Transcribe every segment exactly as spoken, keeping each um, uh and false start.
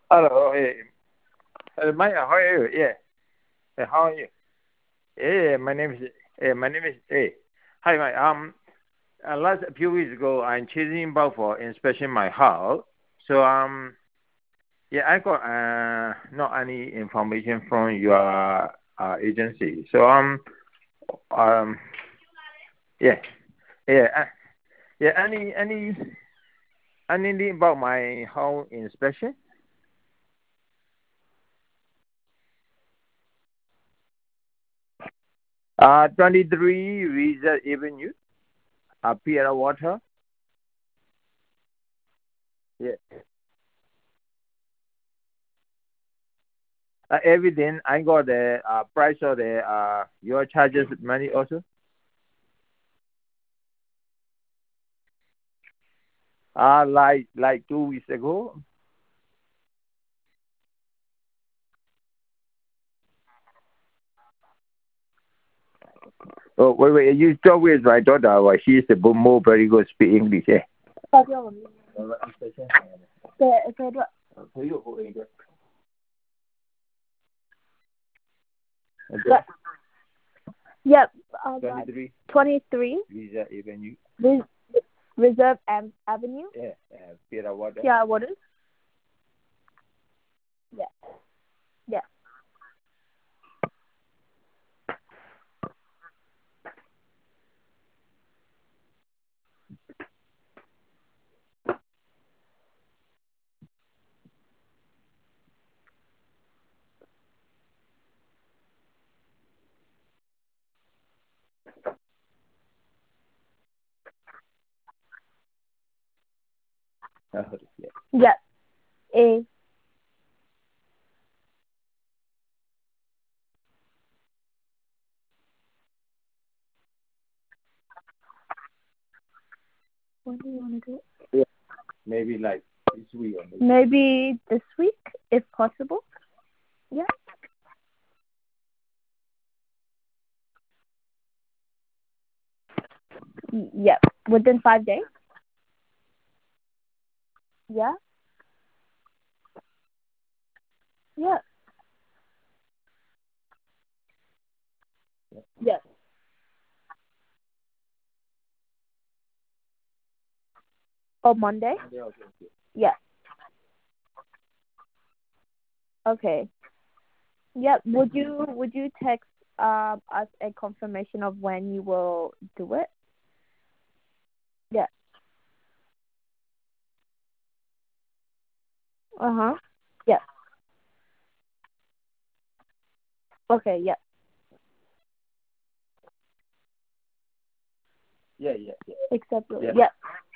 Hello, hey, uh, Maya, how are you? Yeah, hey, how are you? Yeah, my name is. Hey, my name is. Hey, hi, Mike. Um, uh, last few weeks ago, I'm chasing about for inspection my house. So um, yeah, I got uh not any information from your uh agency. So um um yeah yeah uh, yeah any any anything about my house inspection? Uh, twenty three Visa Avenue, uh, Pierre Water. Yeah. Uh, everything. I got the uh, price of the uh, your charges money also. Uh, like like two weeks ago. Oh wait wait, you talk with my daughter. Well, she's a bit more very good speak English. Eh? 对对对。Okay. Yep. Uh, Twenty-three twenty-three Visa Avenue. Res- Reserve Am- Avenue. Yeah, uh, Pierre Water. Yeah, what is? Yeah. Yeah. Uh, yeah. Yeah. A. When do you want to do it? Yeah. Maybe like this week or maybe. Maybe this week, if possible. Yeah. Y- Yeah. Within five days. Yeah. Yeah. Yeah. Or Monday. Yeah, okay, okay. Yeah. Okay. Yeah. Would you would you text um us a confirmation of when you will do it? Yeah. Uh huh. Yeah. Okay. Yeah. Yeah, yeah, yeah. Acceptable. Yeah. Yeah.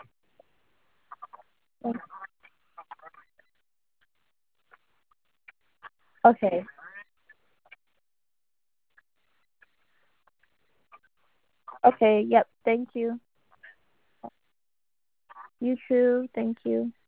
Okay. Okay. Yep. Thank you. You too. Thank you.